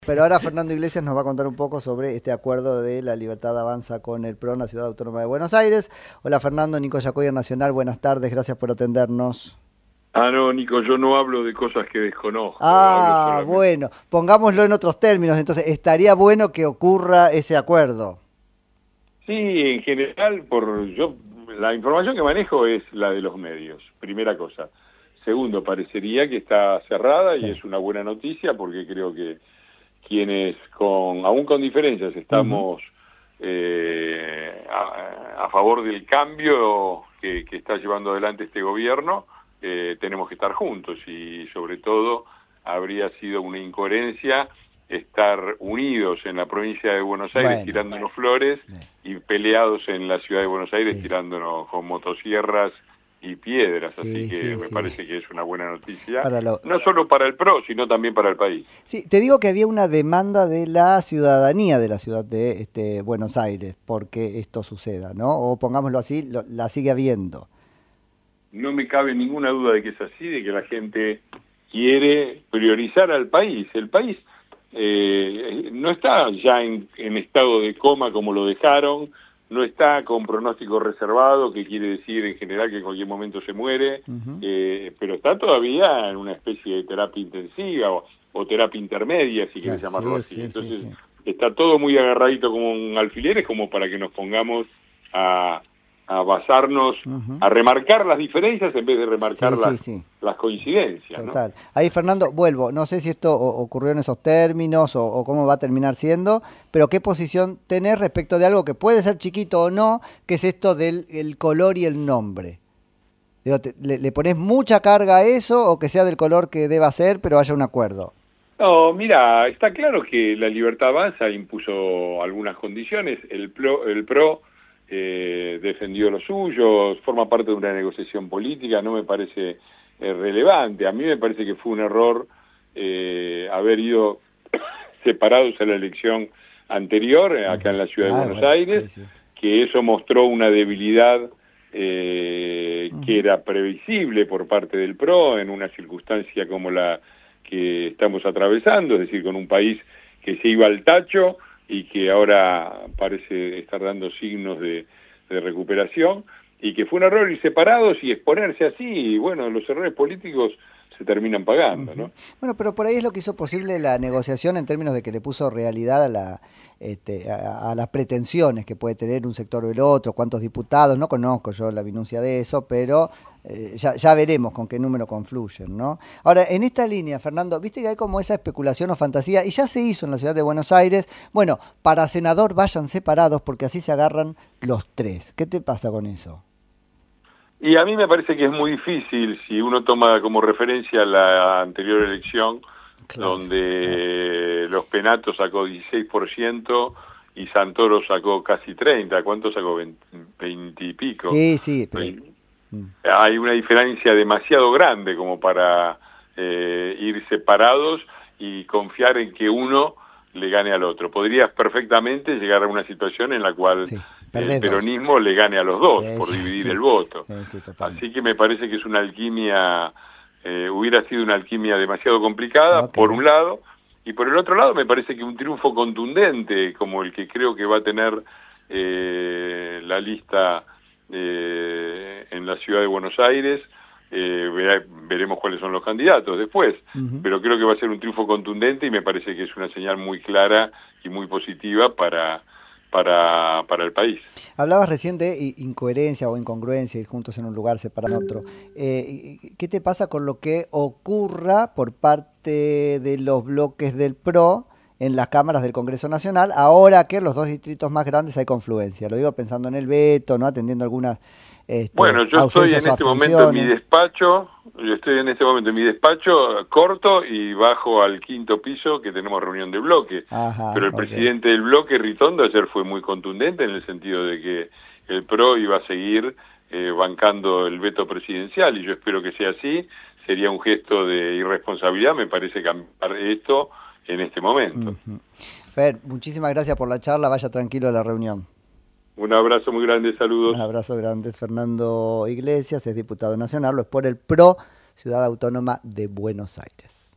Pero ahora Fernando Iglesias nos va a contar un poco sobre este acuerdo de La Libertad Avanza con el PRO en la Ciudad Autónoma de Buenos Aires. Hola Fernando, Nico Yacoy, Nacional, buenas tardes, gracias por atendernos. No, Nico, yo no hablo de cosas que desconozco, hablo Ah, solamente. bueno, pongámoslo en otros términos, entonces estaría bueno que ocurra ese acuerdo. Sí, en general, la información que manejo es la de los medios, primera cosa. Segundo, parecería que está cerrada y Sí. es una buena noticia porque creo que quienes, aún con diferencias, Ujú. estamos a favor del cambio que está llevando adelante este gobierno, tenemos que estar juntos y sobre todo habría sido una incoherencia estar unidos en la provincia de Buenos Aires Bueno, tirándonos flores y peleados en la ciudad de Buenos Aires sí, tirándonos con motosierras y piedras, así sí, que sí, me sí. parece que es una buena noticia, Para lo... no solo para el PRO, sino también para el país. Sí, te digo que había una demanda de la ciudadanía de la ciudad de Buenos Aires porque esto suceda, ¿no? O pongámoslo así, la sigue habiendo. No me cabe ninguna duda de que es así, de que la gente quiere priorizar al país. El país no está ya en estado de coma como lo dejaron, no está con pronóstico reservado, que quiere decir en general que en cualquier momento se muere, Ujú. pero está todavía en una especie de terapia intensiva o terapia intermedia, si querés Claro, llamarlo sí, así. sí, sí, Entonces sí. está todo muy agarradito como en alfileres, como para que nos pongamos a, a basarnos, Ujú. a remarcar las diferencias en vez de remarcar Sí, sí, sí, las coincidencias, ¿no? total. Ahí, Fernando, vuelvo. No sé si esto ocurrió en esos términos o cómo va a terminar siendo, pero ¿qué posición tenés respecto de algo que puede ser chiquito o no, que es esto del el color y el nombre? Digo, ¿le ponés mucha carga a eso o que sea del color que deba ser, pero haya un acuerdo? No, mira, está claro que la Libertad Avanza impuso algunas condiciones, el PRO defendió lo suyo, forma parte de una negociación política, no me parece relevante. A mí me parece que fue un error haber ido separados a la elección anterior, acá Ujú. en la ciudad de Ah, Buenos bueno, Aires, sí, sí. que eso mostró una debilidad que Ujú. era previsible por parte del PRO en una circunstancia como la que estamos atravesando, es decir, con un país que se iba al tacho y que ahora parece estar dando signos de recuperación, y que fue un error ir separados y exponerse así, y bueno, los errores políticos se terminan pagando, Ujú. ¿no? Bueno, pero por ahí es lo que hizo posible la negociación en términos de que le puso realidad a a las pretensiones que puede tener un sector o el otro, cuántos diputados, no conozco yo la minucia de eso, pero ya veremos con qué número confluyen, ¿no? Ahora, en esta línea, Fernando, viste que hay como esa especulación o fantasía, y ya se hizo en la ciudad de Buenos Aires, bueno, para senador vayan separados porque así se agarran los tres. ¿Qué te pasa con eso? Y a mí me parece que es muy difícil, si uno toma como referencia la anterior elección, Claro, claro. donde Los Penatos sacó 16% y Santoro sacó casi 30%. ¿Cuánto sacó? 20 y pico. Sí, sí, pero... Vein- mm, Hay una diferencia demasiado grande como para ir separados y confiar en que uno le gane al otro. Podrías perfectamente llegar a una situación en la cual sí, el perdés dos. peronismo le gane a los dos Sí, por sí, dividir sí, el voto. sí, sí, Así totalmente. que me parece que es una alquimia, hubiera sido una alquimia demasiado complicada, Ok. por un lado, y por el otro lado me parece que un triunfo contundente, como el que creo que va a tener la lista en la ciudad de Buenos Aires, veremos cuáles son los candidatos después, Ujú. pero creo que va a ser un triunfo contundente y me parece que es una señal muy clara y muy positiva para el país. Hablabas recién de incoherencia o incongruencia, ir juntos en un lugar, separar en otro. ¿Qué te pasa con lo que ocurra por parte de los bloques del PRO en las cámaras del Congreso Nacional, ahora que en los dos distritos más grandes hay confluencia? Lo digo pensando en el veto, ¿no? Atendiendo algunas Bueno, yo estoy ausencias en o este momento en mi abstenciones. despacho, yo estoy en este momento en mi despacho corto y bajo al quinto piso que tenemos reunión de bloque. Pero Ajá, el ok. presidente del bloque, Ritondo, ayer fue muy contundente en el sentido de que el PRO iba a seguir bancando el veto presidencial y yo espero que sea así. Sería un gesto de irresponsabilidad, me parece, cambiar esto en este momento. Ujú. Fer, muchísimas gracias por la charla, vaya tranquilo a la reunión. Un abrazo muy grande, Un saludos. abrazo grande. Fernando Iglesias es diputado nacional, lo es por el PRO, Ciudad Autónoma de Buenos Aires.